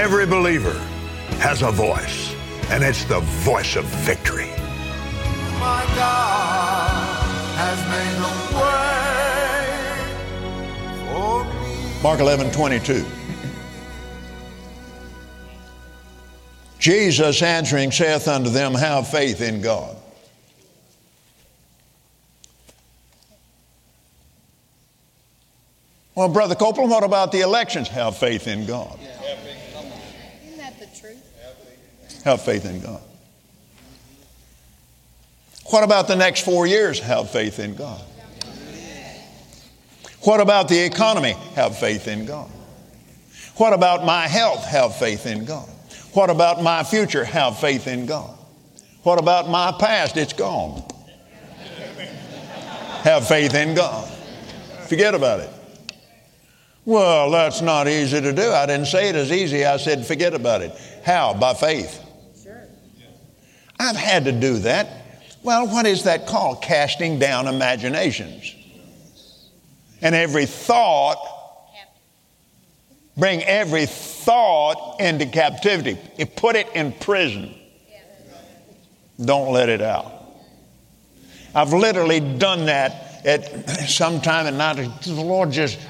Every believer has a voice, and it's the voice of victory. My God has made a way for me. Mark 11:22. Jesus answering saith unto them, have faith in God. Well, Brother Copeland, what about the elections? Have faith in God. Isn't that the truth? Have faith in God. What about the next 4 years? Have faith in God. What about the economy? Have faith in God. What about my health? Have faith in God. What about my future? Have faith in God. What about my past? It's gone. Have faith in God. Forget about it. Well, that's not easy to do. I didn't say it as easy. I said forget about it. How? By faith. Sure. I've had to do that. Well, what is that called? Casting down imaginations. And every thought, bring every thought into captivity. Put it in prison. Don't let it out. I've literally done that at some time at night. The Lord just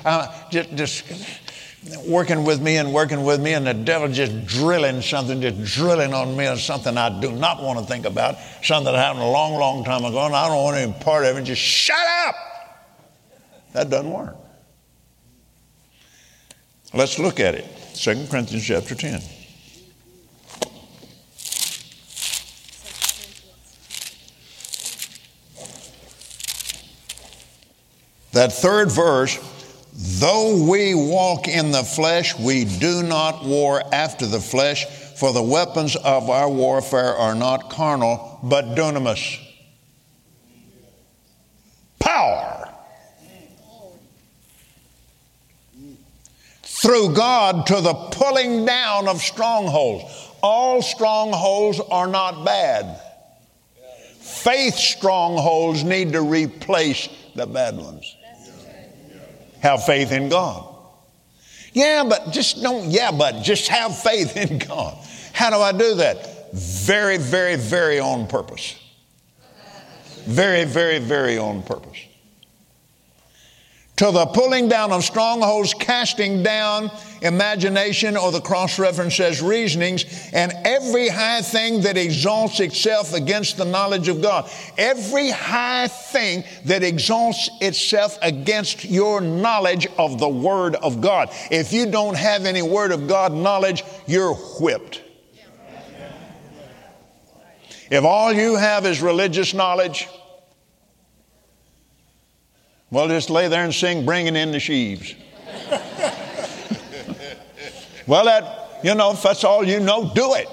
working with me, and the devil just drilling on me on something I do not want to think about, something that happened a long, long time ago, and I don't want any part of it. Just shut up. That doesn't work. Let's look at it. 2 Corinthians chapter 10. That third verse, though we walk in the flesh, we do not war after the flesh, for the weapons of our warfare are not carnal, but dunamis. Power. Through God to the pulling down of strongholds. All strongholds are not bad. Faith strongholds need to replace the bad ones. Have faith in God. Just have faith in God. How do I do that? Very, very, very on purpose. Very, very, very on purpose. To the pulling down of strongholds, casting down imagination, or the cross-reference says reasonings, and every high thing that exalts itself against the knowledge of God. Every high thing that exalts itself against your knowledge of the Word of God. If you don't have any Word of God knowledge, you're whipped. If all you have is religious knowledge, well, just lay there and sing, bringing in the sheaves. Well, if that's all you know, do it.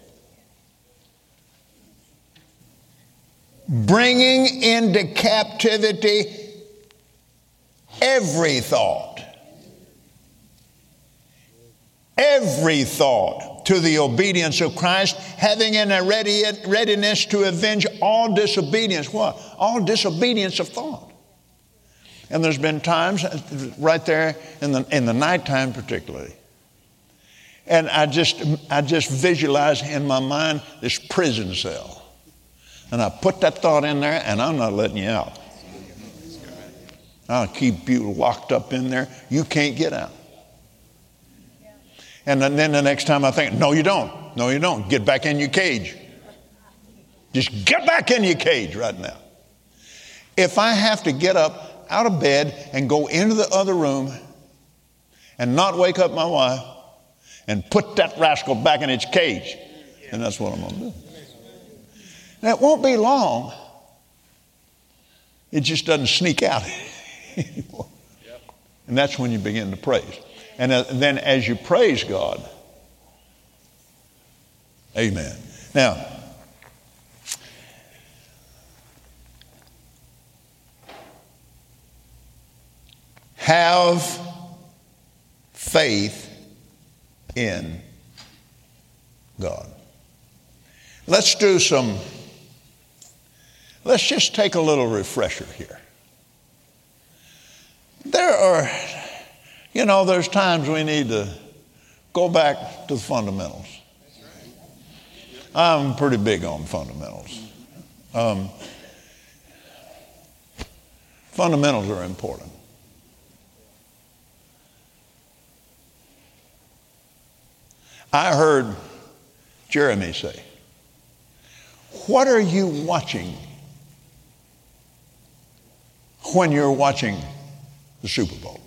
Bringing into captivity every thought to the obedience of Christ, having in a readiness to avenge all disobedience. What? All disobedience of thought. And there's been times right there in the nighttime particularly. And I just visualize in my mind this prison cell. And I put that thought in there, and I'm not letting you out. I'll keep you locked up in there. You can't get out. And then the next time I think, no, you don't. No, you don't. Get back in your cage. Just get back in your cage right now. If I have to get up out of bed and go into the other room and not wake up my wife and put that rascal back in its cage, and that's what I'm going to do. Now, it won't be long. It just doesn't sneak out anymore. And that's when you begin to praise. And then as you praise God, amen. Now, have faith in God. Let's just take a little refresher here. There's times we need to Go back to the fundamentals. I'm pretty big on fundamentals. Fundamentals are important. I heard Jeremy say, what are you watching when you're watching the Super Bowl?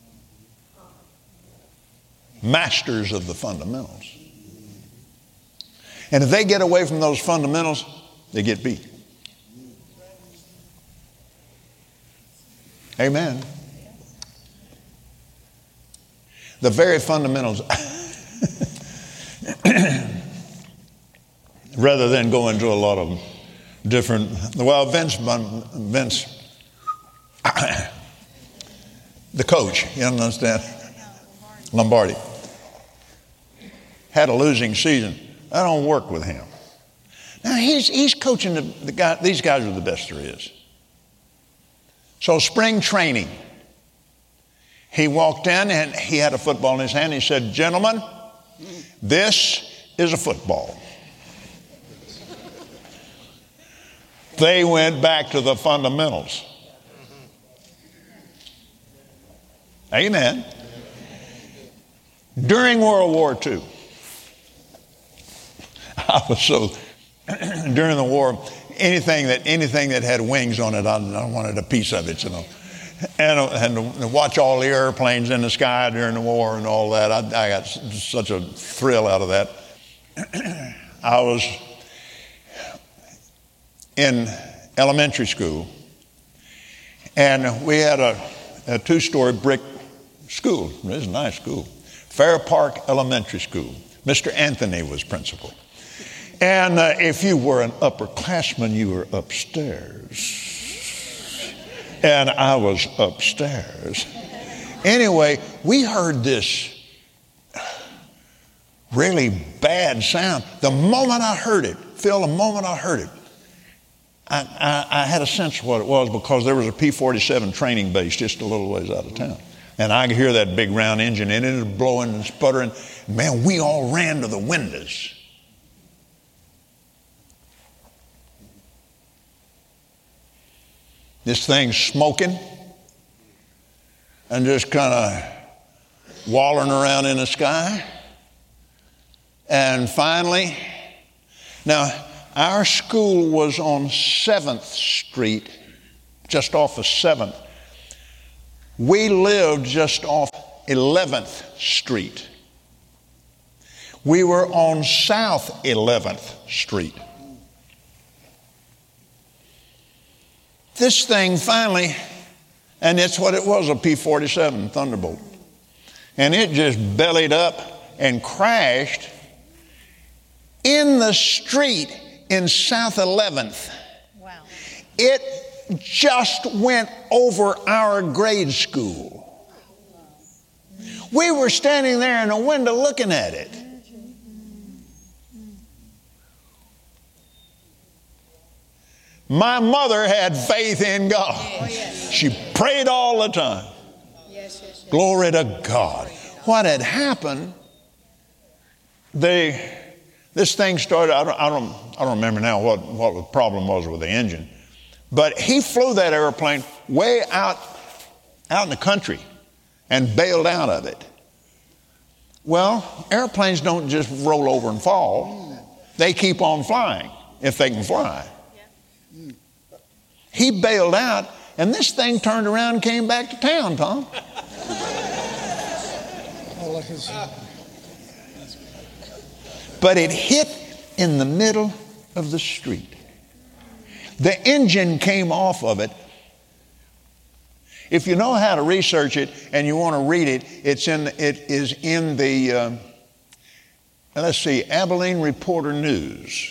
Masters of the fundamentals. And if they get away from those fundamentals, they get beat. Amen. The very fundamentals, rather than go into a lot of different, well, Vince, the coach, you understand, Lombardi, had a losing season. I don't work with him. Now he's coaching the guy. These guys are the best there is. So spring training, he walked in and he had a football in his hand. He said, "Gentlemen, this is a football." They went back to the fundamentals. Amen. During World War II, I was so, during the war, anything that had wings on it, I wanted a piece of it, you know. And to watch all the airplanes in the sky during the war and all that, I got such a thrill out of that. I was in elementary school, and we had a two-story brick school. It was a nice school. Fair Park Elementary School. Mr. Anthony was principal. And if you were an upperclassman, you were upstairs. And I was upstairs. Anyway, we heard this really bad sound. The moment I heard it, Phil, the moment I heard it, I had a sense of what it was, because there was a P-47 training base just a little ways out of town. And I could hear that big round engine, and it was blowing and sputtering. Man, we all ran to the windows. This thing's smoking and just kind of walling around in the sky. And finally, now our school was on 7th Street, just off of 7th. We lived just off 11th Street. We were on South 11th Street. This thing finally, and it's what it was, a P-47 Thunderbolt. And it just bellied up and crashed in the street in South 11th. Wow. It just went over our grade school. We were standing there in a window looking at it. My mother had faith in God. Oh, yes. She prayed all the time. Yes, yes, yes. Glory to God. What had happened, this thing started, I don't remember now what the problem was with the engine. But he flew that airplane way out in the country and bailed out of it. Well, airplanes don't just roll over and fall. They keep on flying if they can fly. He bailed out, and this thing turned around and came back to town, Tom. But it hit in the middle of the street. The engine came off of it. If you know how to research it and you want to read it, it is in the, let's see, Abilene Reporter News.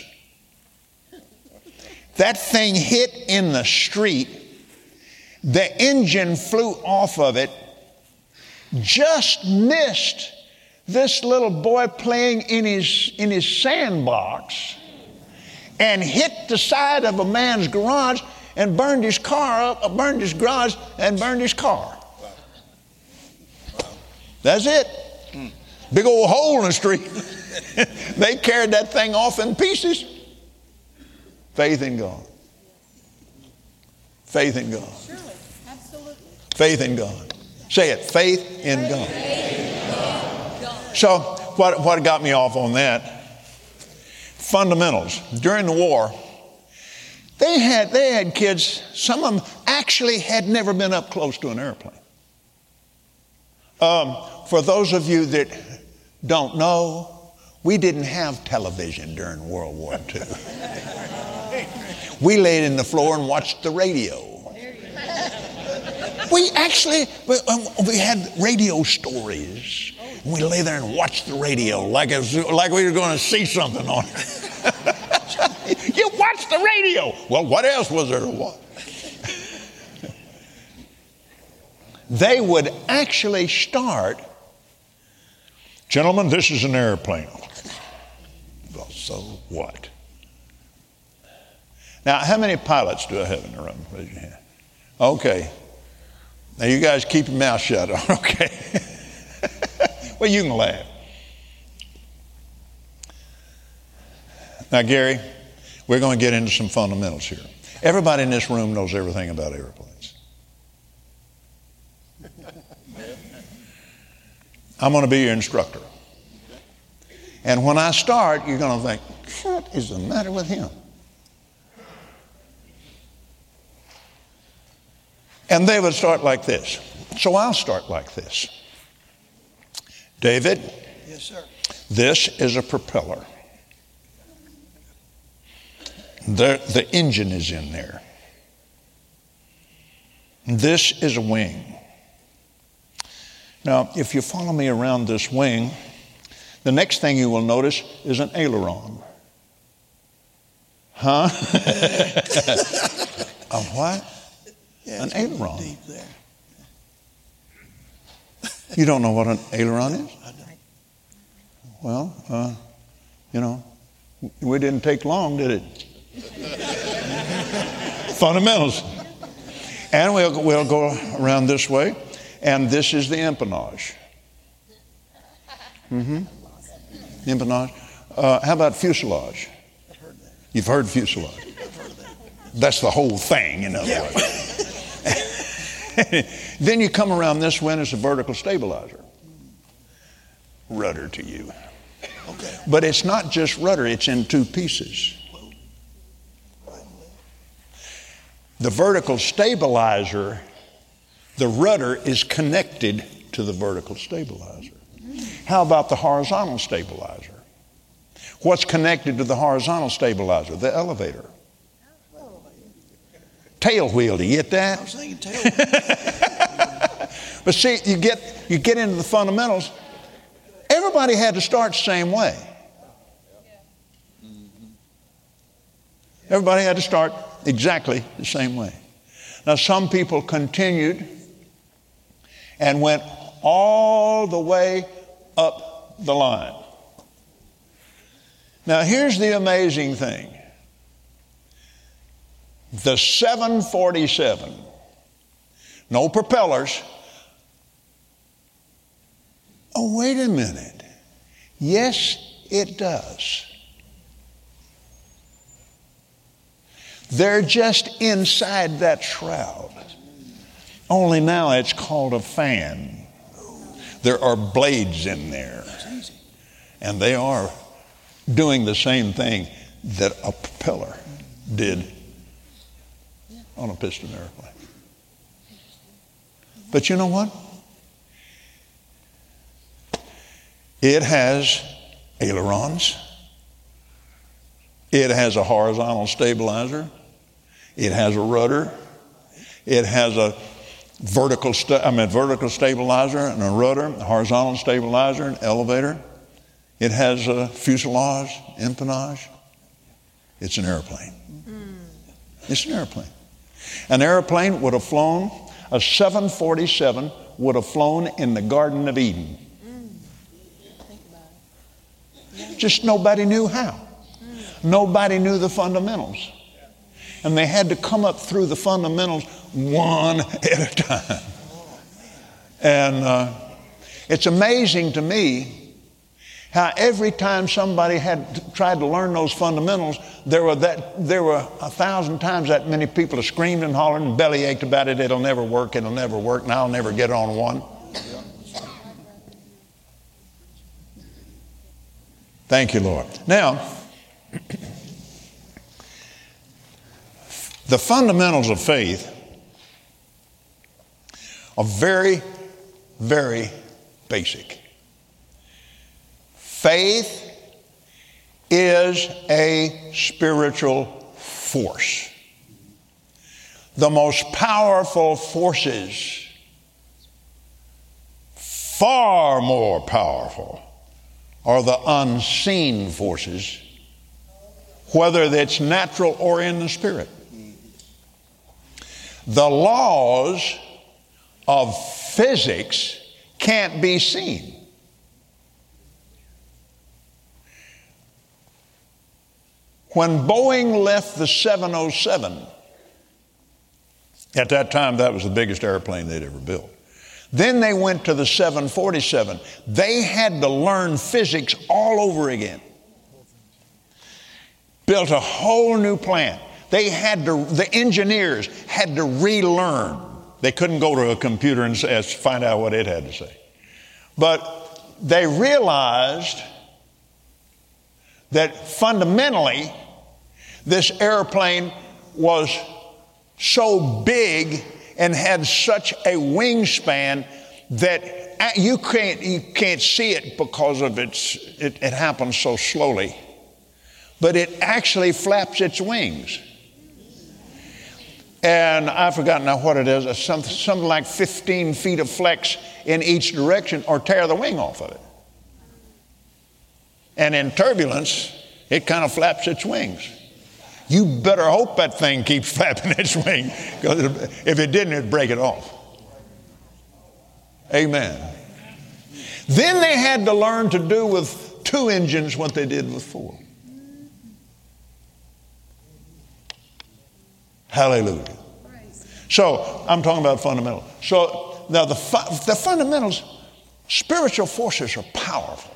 That thing hit in the street. The engine flew off of it, just missed this little boy playing in his sandbox, and hit the side of a man's garage and burned his car up, burned his garage and burned his car. That's it. Big old hole in the street. They carried that thing off in pieces. Faith in God. Faith in God. Surely, absolutely. Faith in God. Say it, faith in God. So what got me off on that? Fundamentals. During the war, they had kids, some of them actually had never been up close to an airplane. For those of you that don't know, we didn't have television during World War II. We laid in the floor and watched the radio. We had radio stories. We lay there and watched the radio like we were going to see something on it. You watched the radio. Well, what else was there to watch? They would actually start, gentlemen, this is an airplane. Well, so what? Now, how many pilots do I have in the room? Raise your hand. Okay. Now, you guys keep your mouth shut, okay? Well, you can laugh. Now, Gary, we're going to get into some fundamentals here. Everybody in this room knows everything about airplanes. I'm going to be your instructor. And when I start, you're going to think, what is the matter with him? And they would start like this. So I'll start like this. David, yes, sir. This is a propeller. The engine is in there. This is a wing. Now, if you follow me around this wing, the next thing you will notice is an aileron. Huh? A what? Yeah, an aileron. Deep there. You don't know what an aileron is? I don't. Well, we didn't take long, did it? Fundamentals. And we'll go around this way, and this is the empennage. Empennage. How about fuselage? I've heard that. You've heard fuselage. I've heard of that. That's the whole thing, in other words. Then you come around this way, and it's a vertical stabilizer. Rudder to you. Okay. But it's not just rudder, it's in two pieces. The vertical stabilizer, the rudder is connected to the vertical stabilizer. How about the horizontal stabilizer? What's connected to the horizontal stabilizer? The elevator. Tail wheel, do you get that? I was thinking tail. But see, you get into the fundamentals. Everybody had to start the same way. Everybody had to start exactly the same way. Now, some people continued and went all the way up the line. Now, here's the amazing thing. The 747, no propellers. Oh, wait a minute. Yes, it does. They're just inside that shroud. Only now it's called a fan. There are blades in there. And they are doing the same thing that a propeller did on a piston airplane. But you know what? It has ailerons. It has a horizontal stabilizer. It has a rudder. It has a vertical stabilizer and a rudder, a horizontal stabilizer, an elevator. It has a fuselage, empennage. It's an airplane. It's an airplane. An airplane would have flown, a 747 would have flown in the Garden of Eden. Just nobody knew how. Nobody knew the fundamentals. And they had to come up through the fundamentals one at a time. And it's amazing to me How every time somebody had tried to learn those fundamentals, there were 1,000 times that many people have screamed and hollered and belly ached about it. It'll never work, and I'll never get on one. Thank you, Lord. Now, the fundamentals of faith are very, very basic. Faith is a spiritual force. The most powerful forces, far more powerful, are the unseen forces, whether that's natural or in the spirit. The laws of physics can't be seen. When Boeing left the 707, at that time that was the biggest airplane they'd ever built. Then they went to the 747. They had to learn physics all over again. Built a whole new plant. The engineers had to relearn. They couldn't go to a computer and find out what it had to say. But they realized that fundamentally, this airplane was so big and had such a wingspan that you can't see it because of it happens so slowly. But it actually flaps its wings. And I've forgotten now what it is, something like 15 feet of flex in each direction or tear the wing off of it. And in turbulence, it kind of flaps its wings. You better hope that thing keeps flapping its wing, because if it didn't, it'd break it off. Amen. Then they had to learn to do with 2 engines what they did with 4. Hallelujah. So I'm talking about fundamentals. So now the fundamentals, spiritual forces are powerful.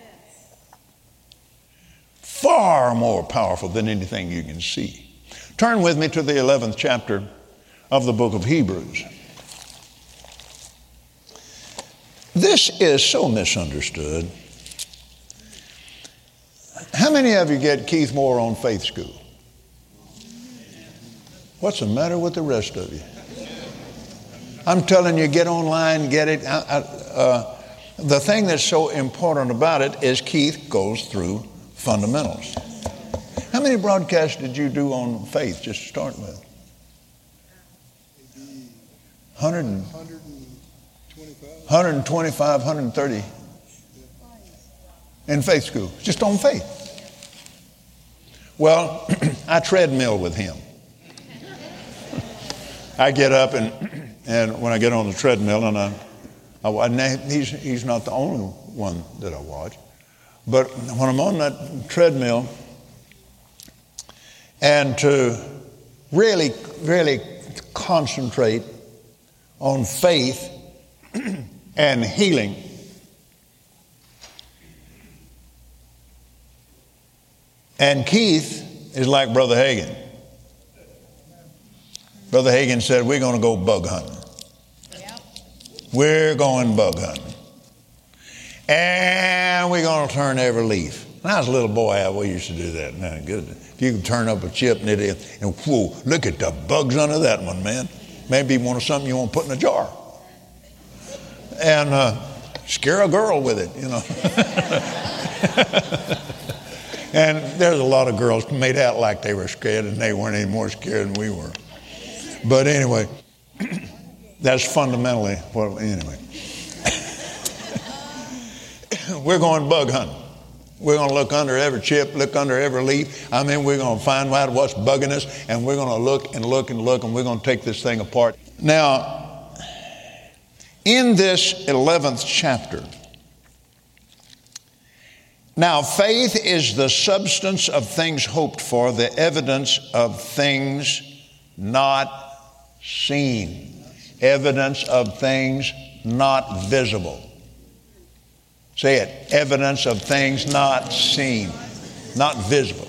Far more powerful than anything you can see. Turn with me to the 11th chapter of the book of Hebrews. This is so misunderstood. How many of you get Keith Moore on Faith School? What's the matter with the rest of you? I'm telling you, get online, get it. The thing that's so important about it is Keith goes through fundamentals. How many broadcasts did you do on faith just to start with? 125, 130 in Faith School, just on faith. Well, I treadmill with him. I get up and when I get on the treadmill, and he's not the only one that I watch. But when I'm on that treadmill, and to really, really concentrate on faith and healing, and Keith is like Brother Hagin. Brother Hagin said, we're going to go bug hunting. Yep. We're going bug hunting. And we're going to turn every leaf. When I was a little boy, we used to do that. Man, good. If you could turn up a chip and whoa, look at the bugs under that one, man. Maybe something you want to put in a jar. And scare a girl with it, And there's a lot of girls who made out like they were scared, and they weren't any more scared than we were. But anyway, that's fundamentally anyway. We're going bug hunting. We're going to look under every chip, look under every leaf. We're going to find out what's bugging us, and we're going to look and look and look, and we're going to take this thing apart. Now, in this 11th chapter, now faith is the substance of things hoped for, the evidence of things not seen. Evidence of things not visible. Say it. Evidence of things not seen, not visible.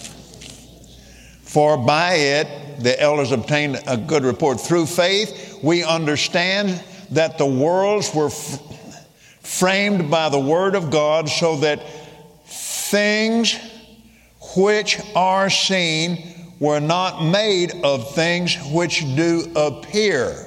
For by it the elders obtained a good report. Through faith we understand that the worlds were framed by the word of God, so that things which are seen were not made of things which do appear.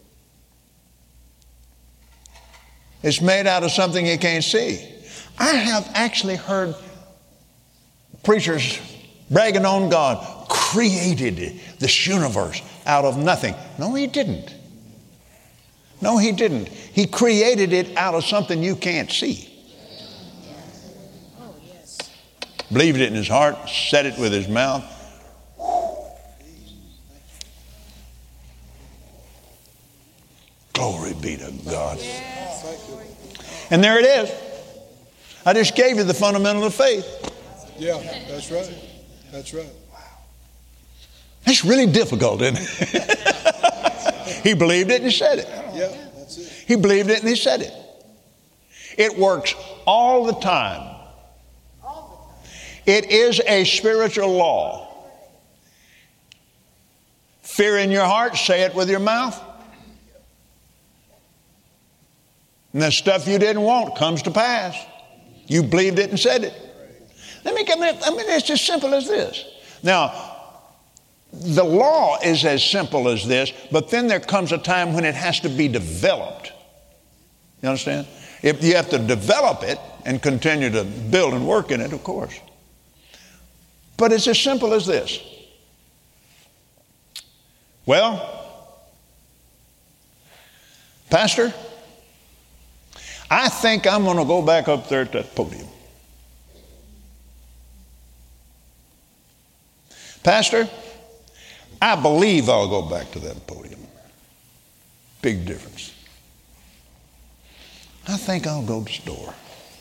It's made out of something you can't see. I have actually heard preachers bragging on God, created this universe out of nothing. No, he didn't. No, he didn't. He created it out of something you can't see. Oh, yes. Believed it in his heart, said it with his mouth. Glory be to God. And there it is. I just gave you the fundamental of faith. Yeah, that's right. That's right. It's really difficult, isn't it? He believed it and he said it. Yeah, that's it. He believed it and he said it. It works all the time. It is a spiritual law. Fear in your heart, say it with your mouth. And the stuff you didn't want comes to pass. You believed it and said it. It's as simple as this. Now, the law is as simple as this, but then there comes a time when it has to be developed. You understand? If you have to develop it and continue to build and work in it, of course. But it's as simple as this. Well, Pastor, I think I'm going to go back up there at that podium. Pastor, I believe I'll go back to that podium. Big difference. I think I'll go to the store.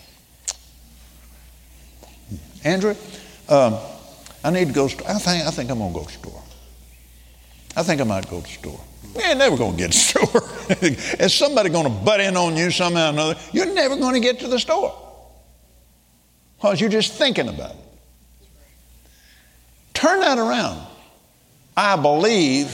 Andrew, I need to go. I think I'm going to go to the store. I think I might go to the store. You're never going to get to the store. Is somebody going to butt in on you somehow or another? You're never going to get to the store. Because you're just thinking about it. Turn that around. I believe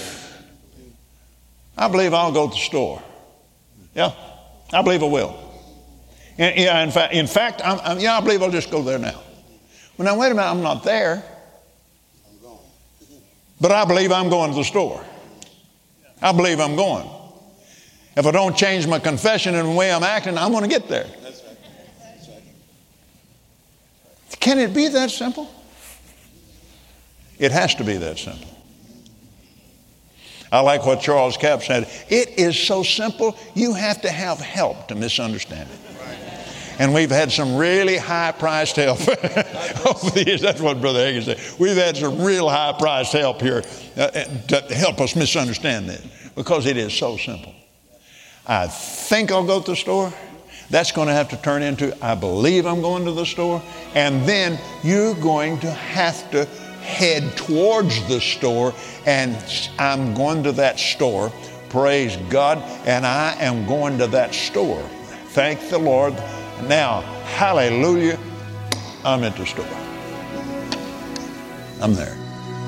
I'll go to the store. Yeah, I believe I will. Yeah, in fact, I believe I'll just go there now. Well, now, wait a minute, I'm not there. But I believe I'm going to the store. I believe I'm going. If I don't change my confession and the way I'm acting, I'm going to get there. Can it be that simple? It has to be that simple. I like what Charles Capp said. It is so simple, you have to have help to misunderstand it. And we've had some really high-priced help over the years. That's what Brother Hagin said. We've had some real high-priced help here to help us misunderstand this, because it is so simple. I think I'll go to the store. That's going to have to turn into, I believe I'm going to the store. And then you're going to have to head towards the store, and I'm going to that store. Praise God. And I am going to that store. Thank the Lord. Now, hallelujah, I'm at the store. I'm there.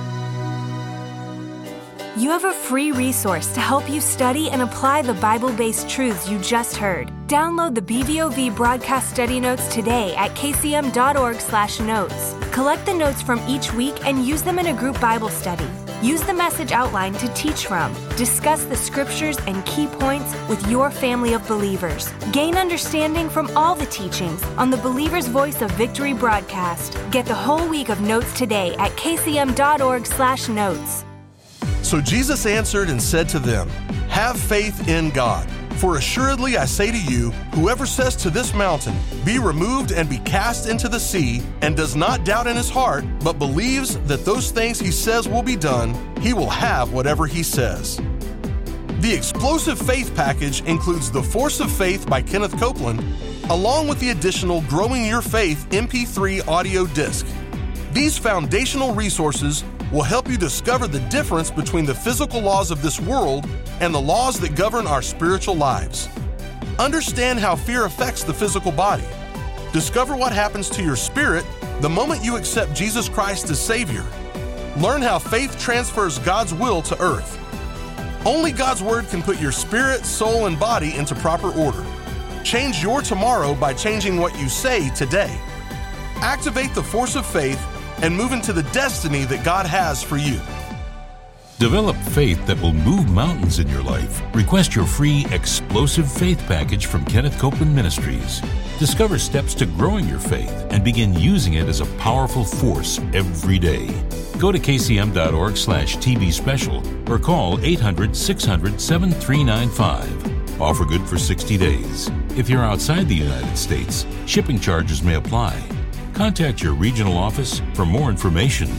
You have a free resource to help you study and apply the Bible-based truths you just heard. Download the BVOV broadcast study notes today at kcm.org/notes. Collect the notes from each week and use them in a group Bible study. Use the message outline to teach from. Discuss the scriptures and key points with your family of believers. Gain understanding from all the teachings on the Believer's Voice of Victory broadcast. Get the whole week of notes today at kcm.org/notes. So Jesus answered and said to them, "Have faith in God. For assuredly I say to you, whoever says to this mountain, 'Be removed and be cast into the sea,' and does not doubt in his heart, but believes that those things he says will be done, he will have whatever he says." The Explosive Faith package includes The Force of Faith by Kenneth Copeland, along with the additional Growing Your Faith MP3 audio disc. These foundational resources will help you discover the difference between the physical laws of this world and the laws that govern our spiritual lives. Understand how fear affects the physical body, Discover what happens to your spirit the moment you accept Jesus Christ as Savior. Learn how faith transfers God's will to earth. Only God's Word can put your spirit, soul, and body into proper order. Change your tomorrow by changing what you say today. Activate the force of faith and move into the destiny that God has for you. Develop faith that will move mountains in your life. Request your free Explosive Faith package from Kenneth Copeland Ministries. Discover steps to growing your faith and begin using it as a powerful force every day. Go to kcm.org/TB special or call 800-600-7395. Offer good for 60 days. If you're outside the United States, shipping charges may apply. Contact your regional office for more information.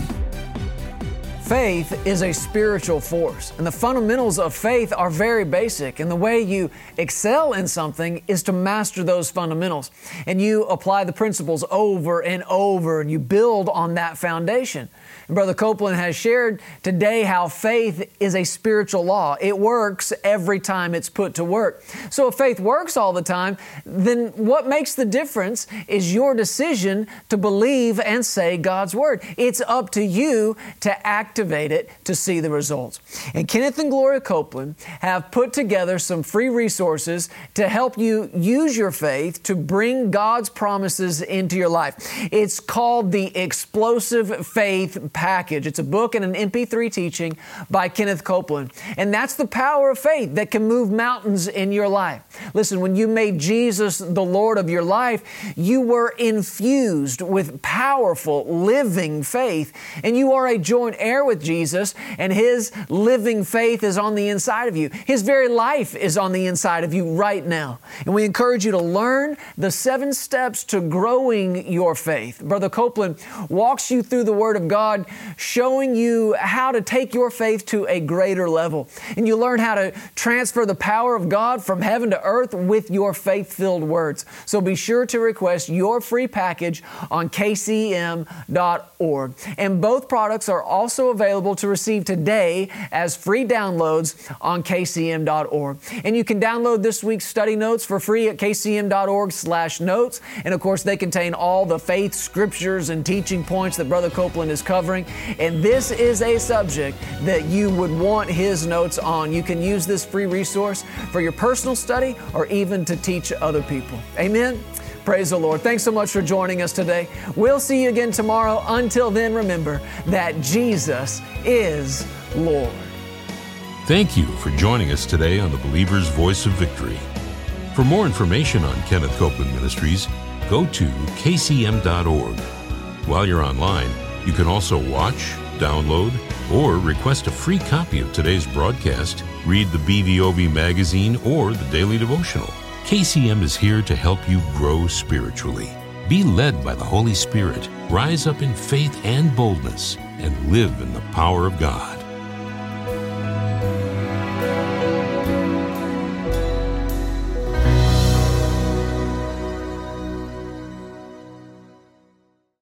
Faith is a spiritual force, and the fundamentals of faith are very basic. And the way you excel in something is to master those fundamentals. And you apply the principles over and over, and you build on that foundation. And Brother Copeland has shared today how faith is a spiritual law. It works every time it's put to work. So if faith works all the time, then what makes the difference is your decision to believe and say God's Word. It's up to you to activate it to see the results. And Kenneth and Gloria Copeland have put together some free resources to help you use your faith to bring God's promises into your life. It's called the Explosive Faith Package. It's a book and an MP3 teaching by Kenneth Copeland. And that's the power of faith that can move mountains in your life. Listen, when you made Jesus the Lord of your life, you were infused with powerful, living faith. And you are a joint heir with Jesus, and His living faith is on the inside of you. His very life is on the inside of you right now. And we encourage you to learn the 7 steps to growing your faith. Brother Copeland walks you through the Word of God, showing you how to take your faith to a greater level. And you learn how to transfer the power of God from heaven to earth with your faith-filled words. So be sure to request your free package on kcm.org. And both products are also available to receive today as free downloads on kcm.org. And you can download this week's study notes for free at kcm.org/notes. And of course, they contain all the faith scriptures and teaching points that Brother Copeland is covering. And this is a subject that you would want his notes on. You can use this free resource for your personal study or even to teach other people. Amen. Praise the Lord. Thanks so much for joining us today. We'll see you again tomorrow. Until then, remember that Jesus is Lord. Thank you for joining us today on the Believer's Voice of Victory. For more information on Kenneth Copeland Ministries, go to kcm.org. While you're online, you can also watch, download, or request a free copy of today's broadcast, read the BVOV magazine, or the daily devotional. KCM is here to help you grow spiritually. Be led by the Holy Spirit, rise up in faith and boldness, and live in the power of God.